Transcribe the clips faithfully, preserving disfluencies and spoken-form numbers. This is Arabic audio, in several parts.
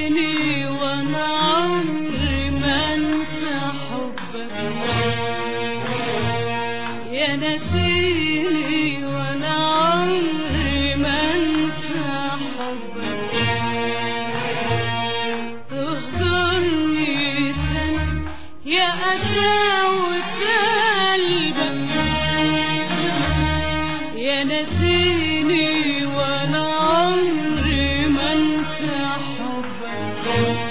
نسيني وانا عمري ما انسى حبك، يا نسيني وانا عمري ما انسى حبك، تهجرني سنة يا قساوة قلبك، يا نسيني وانا عمري ما انسى حبك،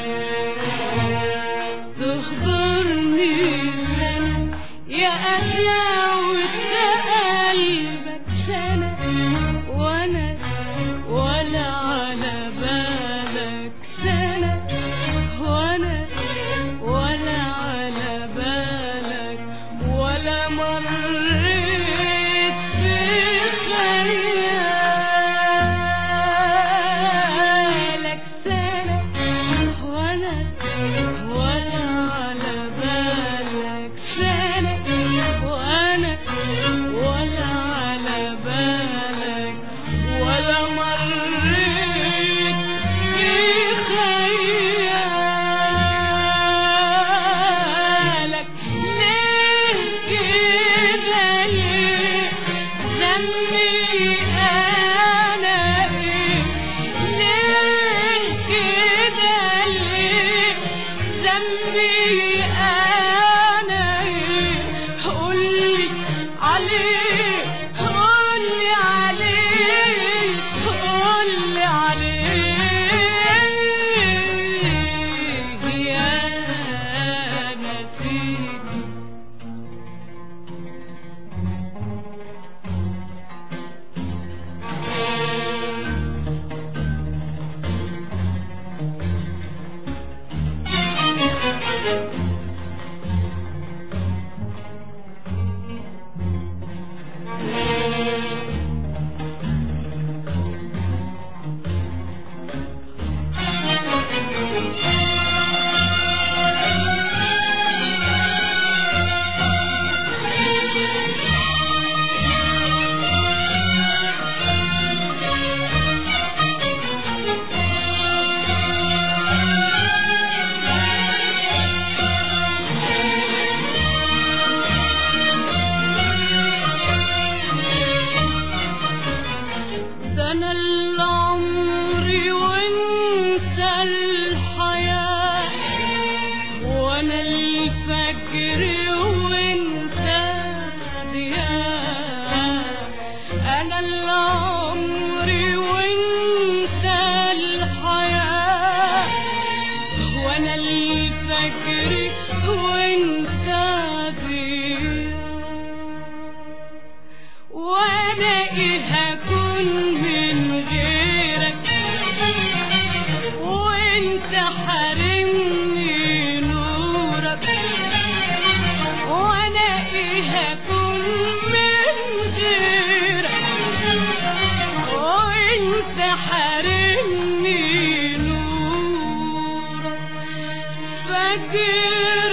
تخضرني سنة يا قساوة قلبك، سنة وانا ولا على بالك، سنة وانا ولا على بالك، ولا مريت في خيالك، سنة وانا ولا على بالك، سنة وانا ولا على بالك، ولا مريت في خيالك. ليه كده ليه ذنبي انا ايه، ليه كده ليه ذنبي انا ايه، قولي عليه قولي عليه قولي عليه يا نسيني. ده انا اللي عمري وانت الحياة، وانا الفجر وانت ضياء، انا اللي عمري وانت الحياة، وانا الفجر وانت ضياء، وانا ايه هكون من غيرك، وانت حارمني نورك، وانا ايه هكون من غيرك، وانت حارمني نورك، فاكر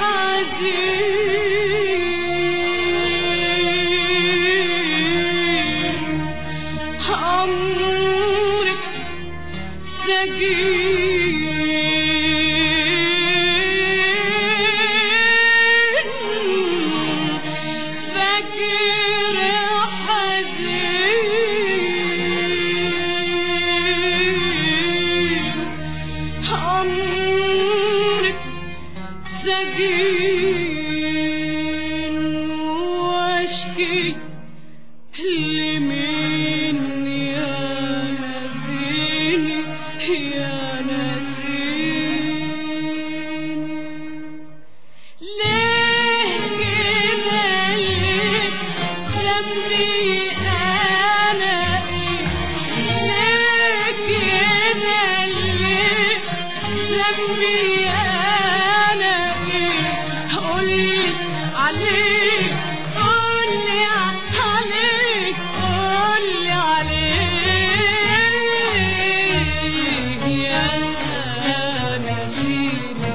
حزين عمرك سجين، فاكر حزين عمرك سجين، واشكي لمين يا نسيني يا نسيني. ليه كده ليه ذنبي انا ايه، ليه كده ليه ذنبي انا ايه، قولي عليك قولي عليك قولي عليك يا نسيني.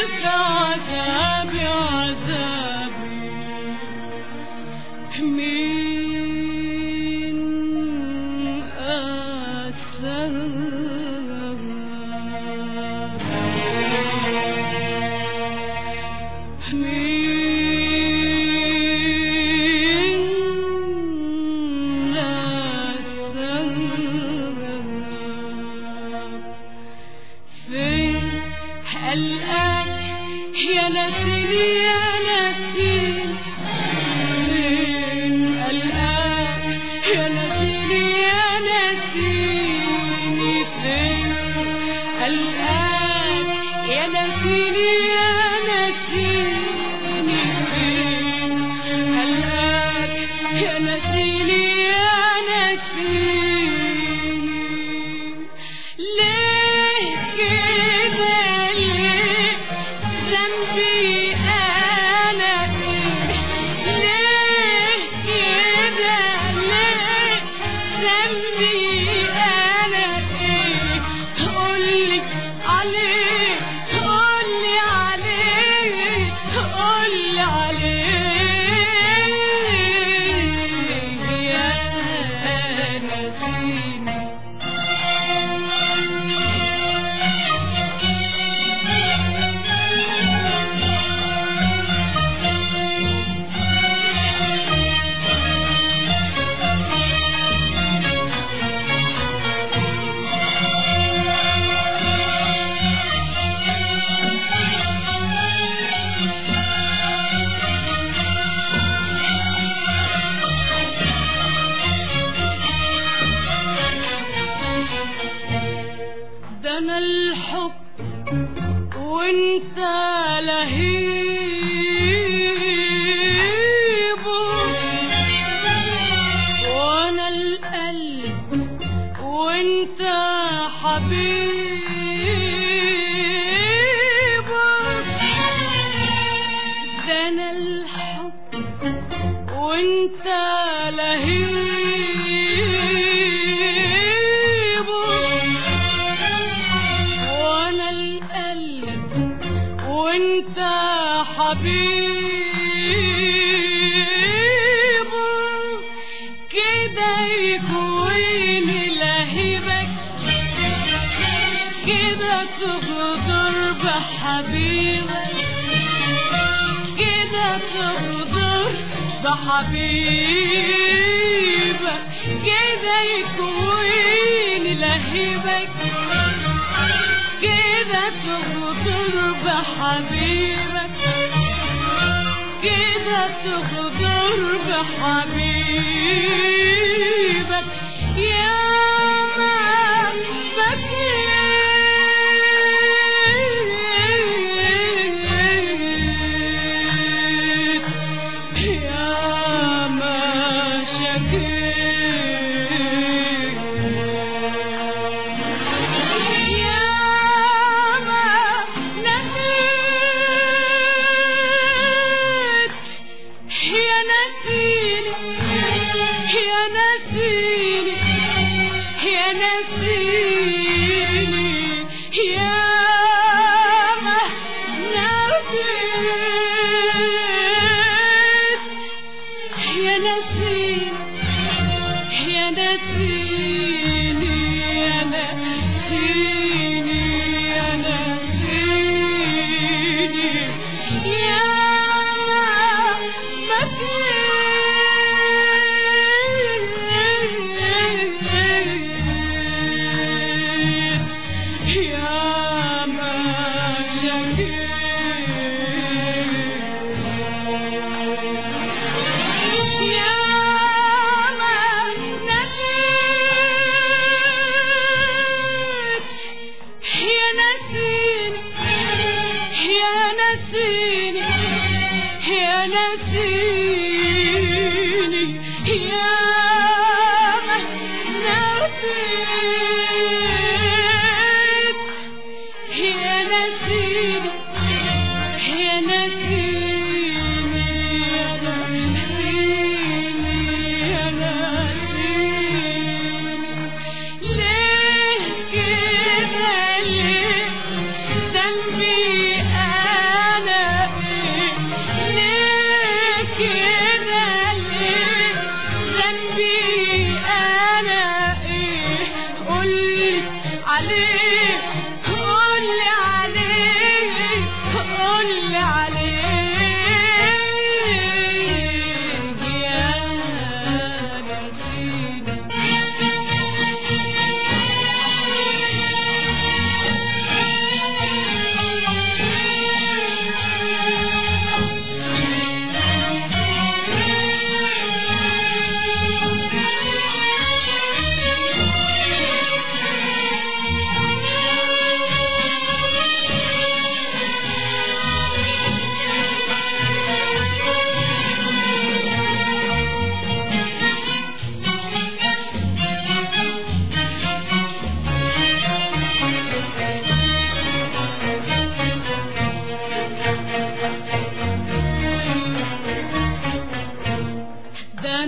عذابي عذابي مين أسرها مين أسرها فين الآن يا نسيني يا نسيني فين الآن يا نسيني يا نسيني فين الآن يا نسيني يا نسيني فين الآن يا نسيني يا نسيني ليه كده ليه ذنبي أنا إيه ليه كده ليه ذنبي أنا إيه قولي عليه قولي عليه قولي عليه يا نسيني ده انا الحب وانت لهيبه وانا القلب وانت حبيبه ده انا الحب وانت لهيبه وانا القلب وانت حبيبه كده يكويني لهيبك كده تغدر بحبيبك كده تغدر بحبيبك كده يكويني لهيبك كده تغدر بحبيبك كده تغدر بحبيبك يا ما بكيت يا ما شكيت يا ما نسيت يا نسيني يا نسيني يا نسيني يا ما نسيت يا نسيني يا نسيني يا نسيني يا نسيني يا ما بكيت يا ما شكيت يا ما نسيت يا نسيني يا نسيني يا نسيني يا ما نسيت يا نسيني يا نسيني يا نسيني يا نسيني ليه كده ليه ذنبي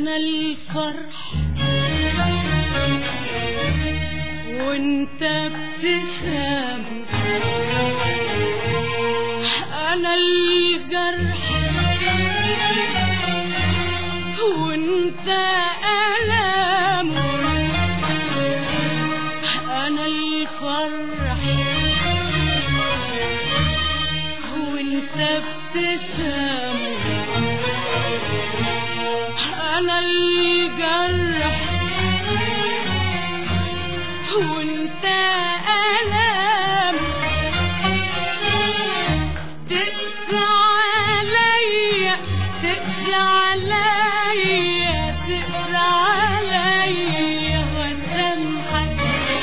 أنا الفرح وانت ابتسام، أنا الجرح وانت ألام، أنا الفرح وانت ابتسام، أنا الجرح وانت ألام، تقسى عليا تقسى عليا تقسى عليا واسامحك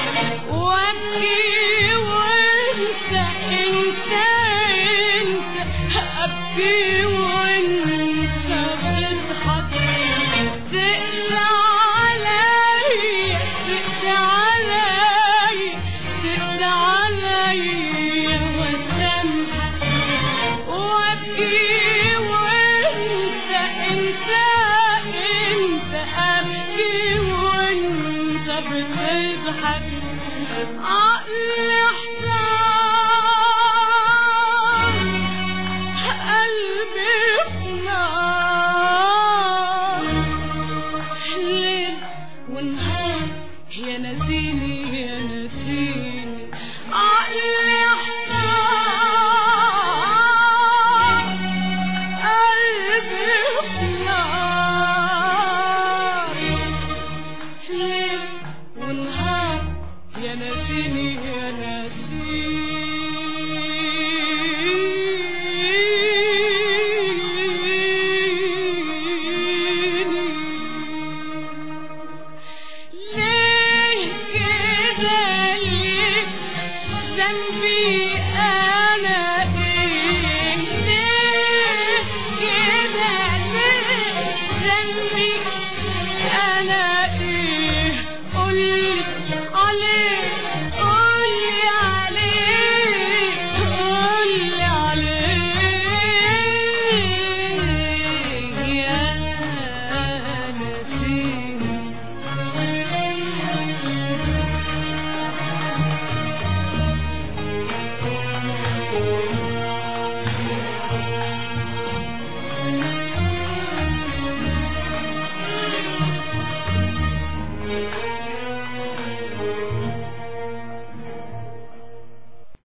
وابكي وانت انت انت ابكي وانت بتضحك، تقسى عليا تقسى عليا تقسى عليا واسامحك وابكي وانت انت انت ابكي وانت بتضحك. عقل